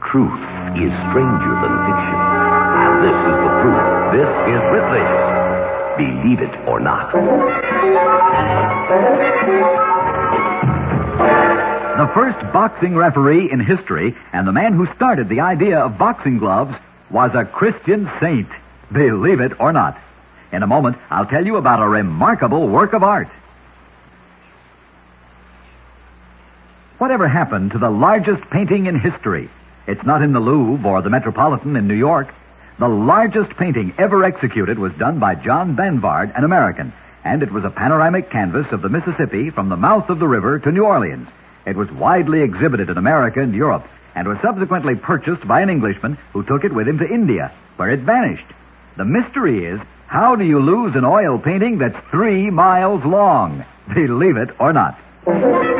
Truth is stranger than fiction. And this is the proof. This is Ripley's Believe It or Not. The first boxing referee in history and the man who started the idea of boxing gloves was a Christian saint. Believe it or not. In a moment, I'll tell you about a remarkable work of art. Whatever happened to the largest painting in history? It's not in the Louvre or the Metropolitan in New York. The largest painting ever executed was done by John Banvard, an American, and it was a panoramic canvas of the Mississippi from the mouth of the river to New Orleans. It was widely exhibited in America and Europe, and was subsequently purchased by an Englishman who took it with him to India, where it vanished. The mystery is, how do you lose an oil painting that's 3 miles long? Believe it or not.